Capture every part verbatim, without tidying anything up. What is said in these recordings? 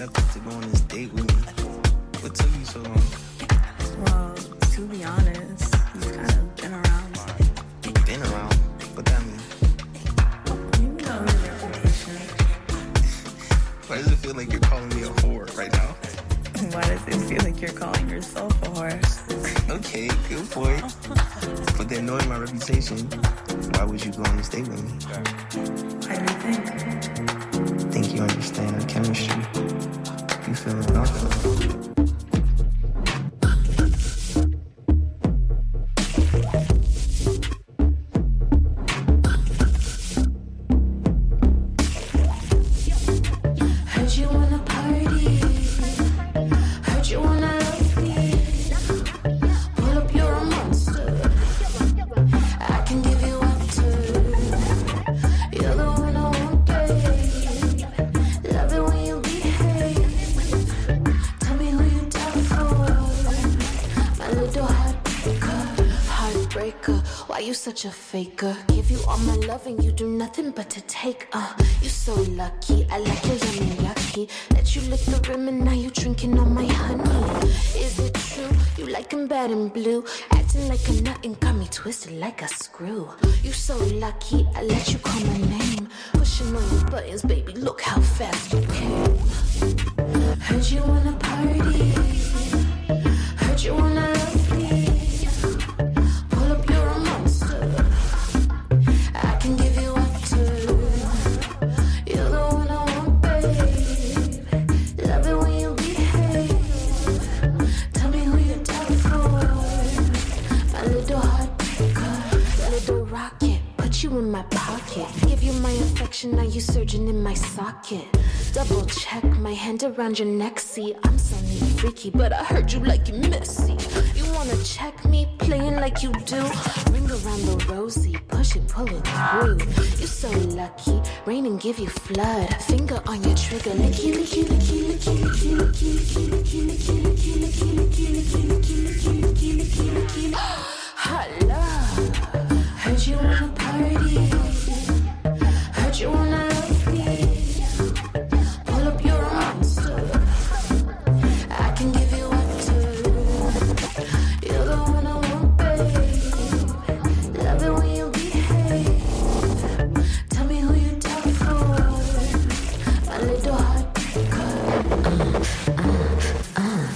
accepted to go on this date with me. What took you so long? Well, to be honest, you've kind of been around. Been around? What that mean? You know your reputation. Why does it feel like you're calling me a whore right now? Why does it feel like you're calling yourself a whore? Okay, good point. But then knowing my reputation, why would you go on this date with me? Why do you think? Think you understand our chemistry. You feel what I feel. Such a faker. Give you all my love and you do nothing but to take. Uh, you so lucky. I like your yummy lucky. Let you lick the rim and now you drinking on my honey. Is it true? You like 'em bad and blue. Acting like a nut and got me twisted like a screw. You so lucky. I let you call my name. Pushing on your buttons, baby. Look how fast you came. Heard you wanna party. Heard you wanna love me. You in my pocket, give you my affection, now you surging in my socket. Double check my hand around your neck, see I'm so neat freaky, but I heard you like it messy. You wanna check me, playing like you do. Ring around the rosy, push it, pull it through. You so lucky, rain and give you flood. Finger on your trigger, licky, licky, licky, licky, licky, licky, licky, licky, licky, licky, licky, licky, licky, licky, licky, licky, licky, licky. Hot love. Heard you wanna party. Heard you wanna love me. Pull up, you're a monster. I can give you up to. You're the one I want, babe. Love it when you behave. Tell me who you down for. My little heartbreaker. Uh, uh, uh.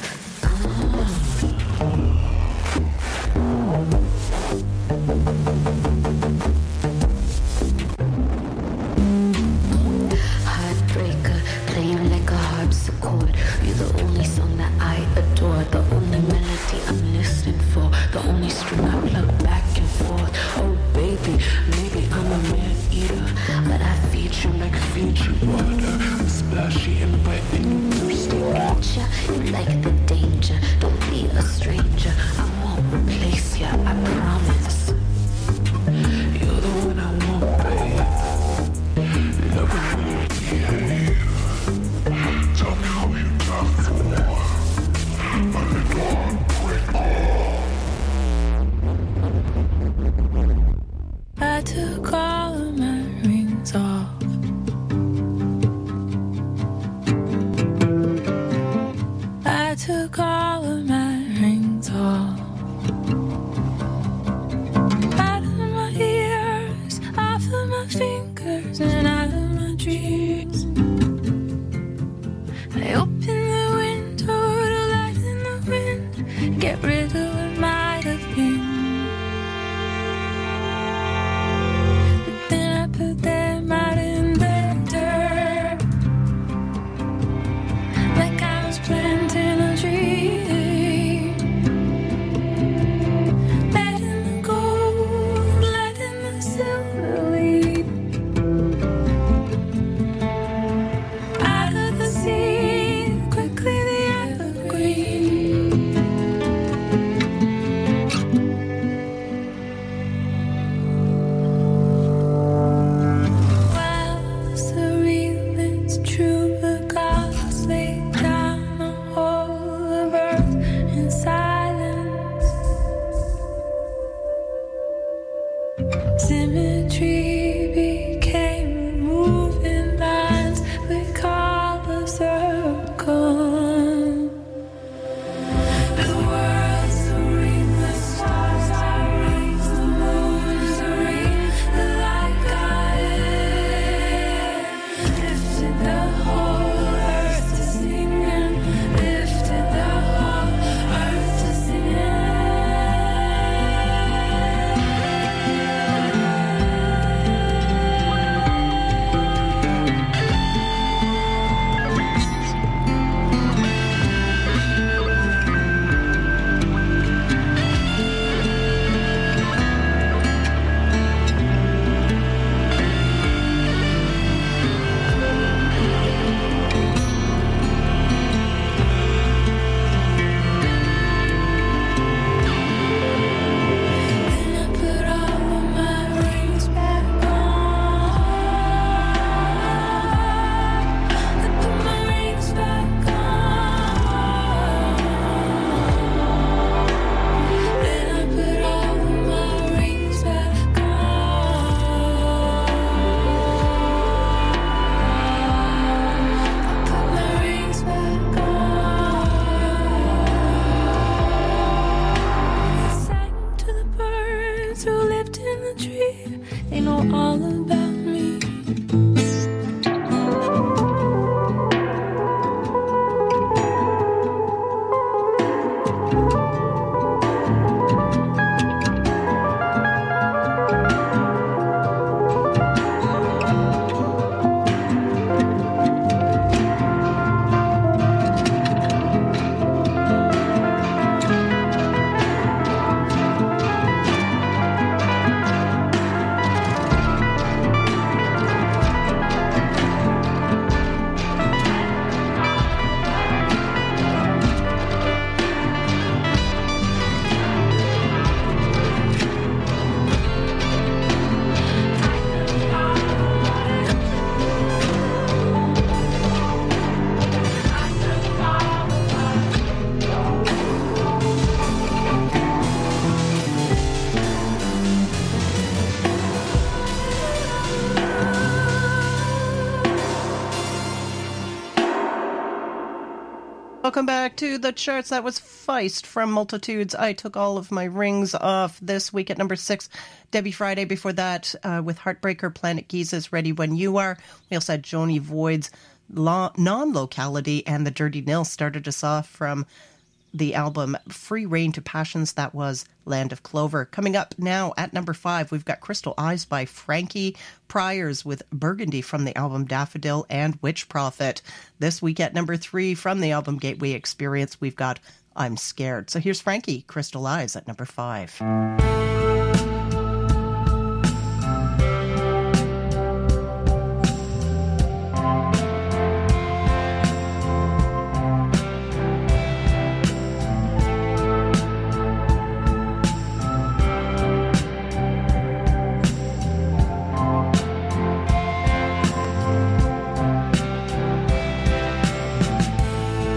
Welcome back to the charts. That was Feist from Multitudes. I Took All of My Rings Off this week at number six. Debbie Friday before that uh, with Heartbreaker. Planet Giza's Ready When You Are. We also had Joni Void's Lo- Non-Locality, and the Dirty Nil started us off from the album Free Rein to Passions. That was Land of Clover. Coming up now at number five, we've got Crystal Eyes by Frankie Pryors with Burgundy from the album Daffodil and Witch Prophet. This week at number three from the album Gateway Experience, we've got I'm Scared. So here's Frankie, Crystal Eyes at number five.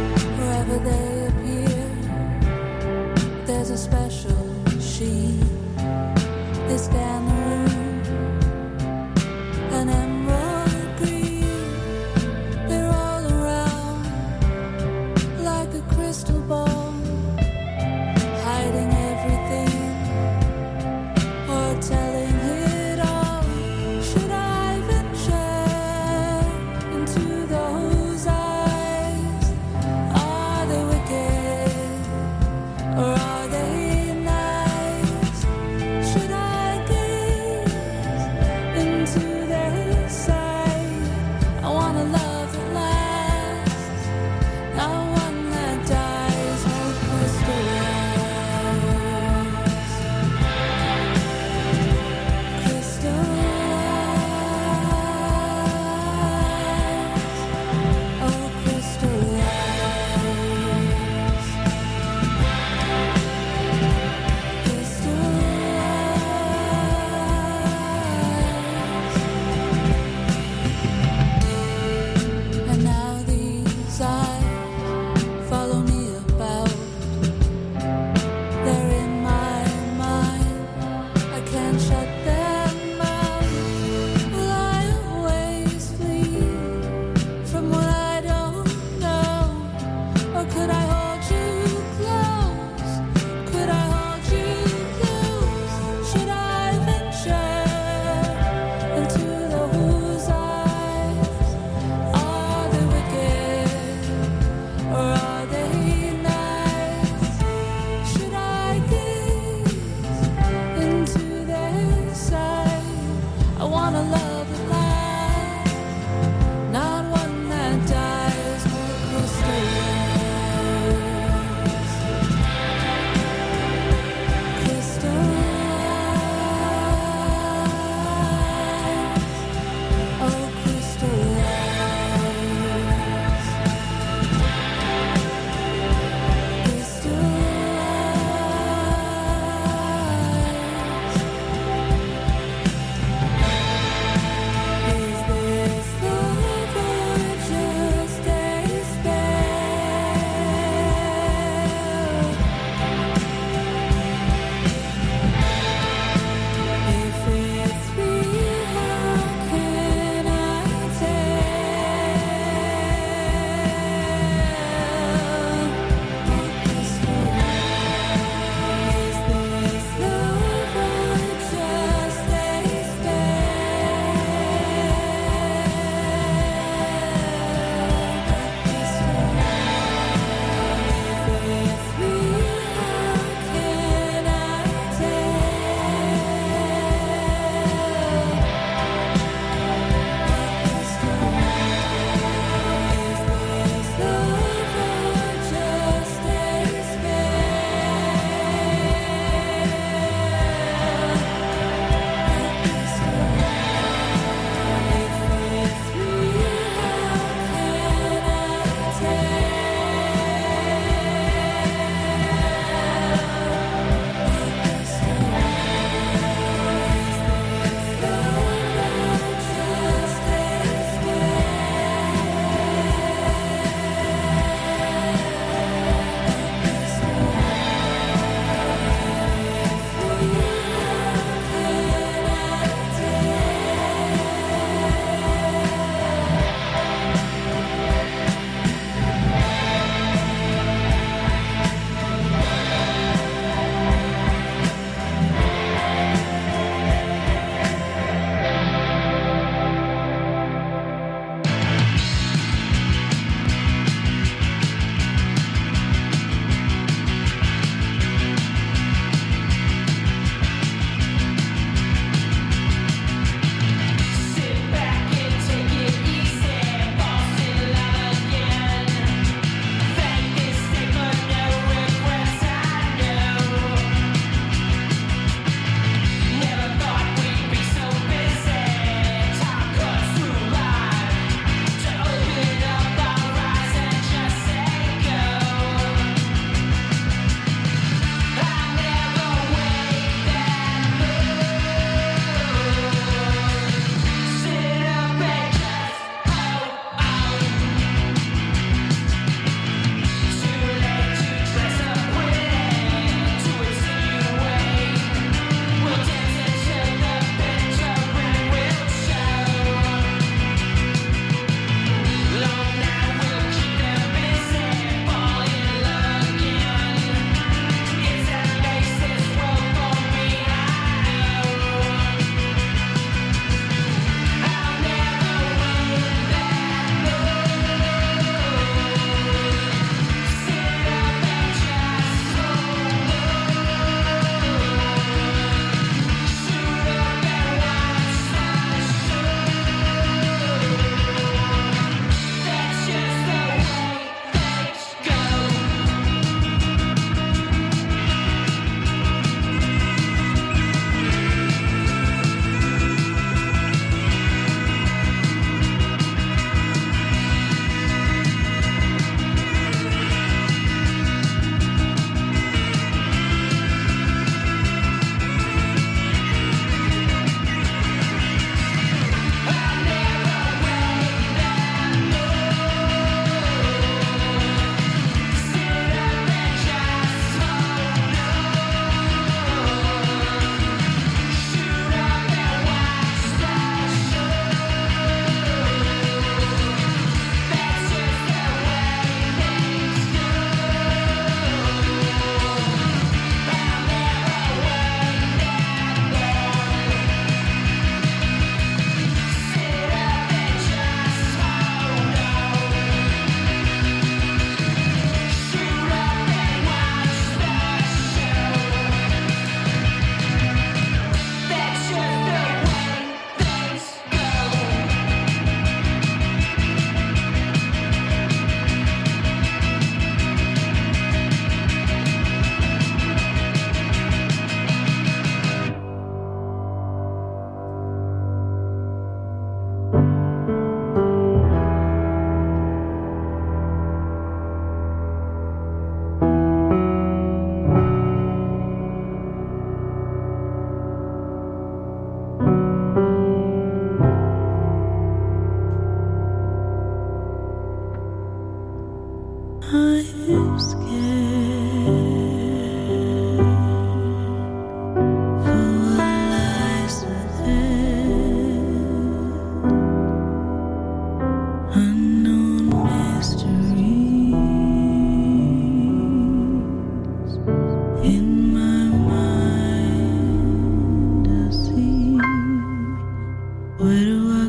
Wherever they appear, there's a special sheen.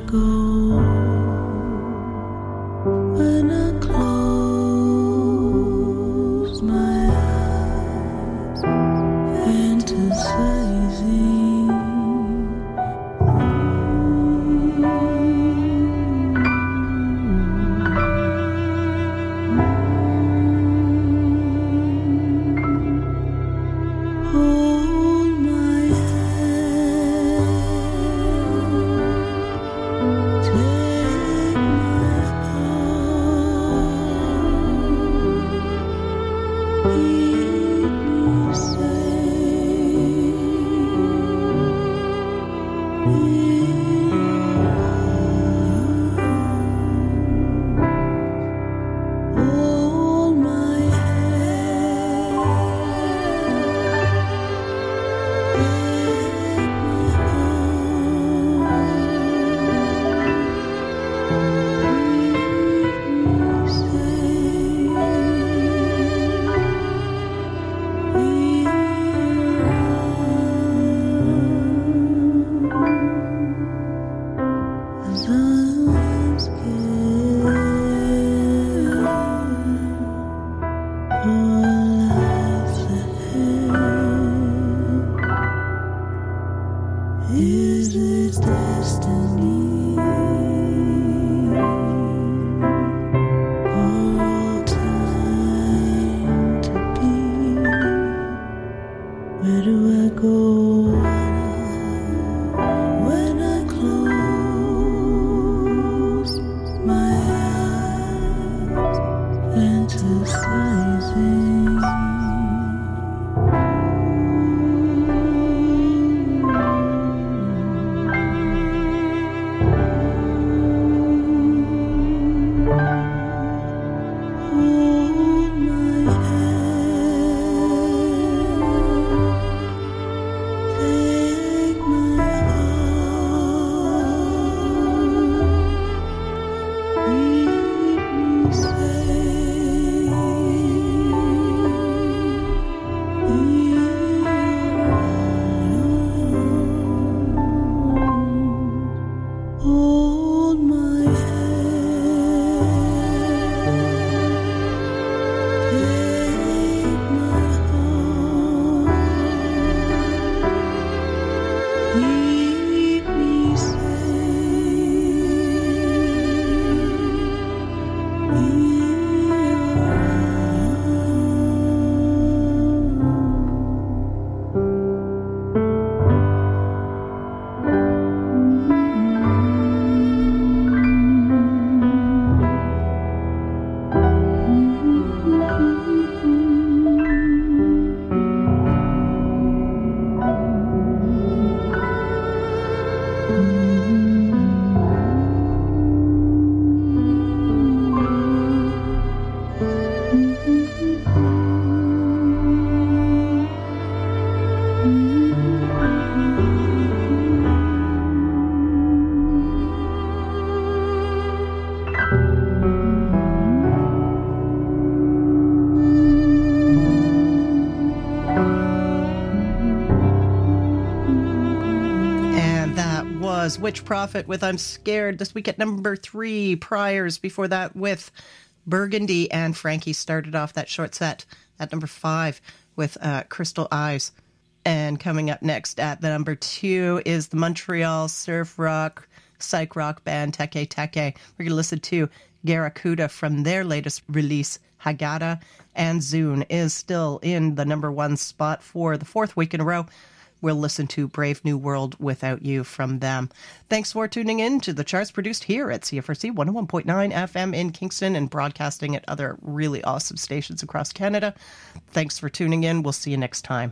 Witch Prophet with I'm Scared. This week at number three. Priors before that with Burgundy, and Frankie started off that short set at number five with uh, Crystal Eyes. And coming up next at the number two is the Montreal surf rock, psych rock band Teke Teke. We're going to listen to Garakuda from their latest release, Haggadah, and Zune is still in the number one spot for the fourth week in a row. We'll listen to Brave New World Without You from them. Thanks for tuning in to the charts produced here at C F R C one oh one point nine F M in Kingston and broadcasting at other really awesome stations across Canada. Thanks for tuning in. We'll see you next time.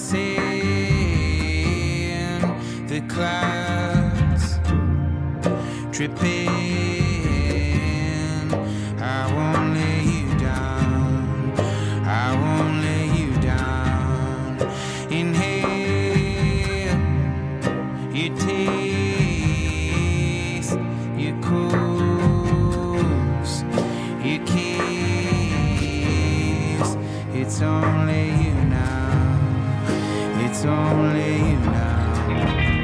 chasing the clouds, tripping. I won't lay you down, I won't lay you down. Inhale your taste, your coast, your kiss. It's only you now, it's only you now.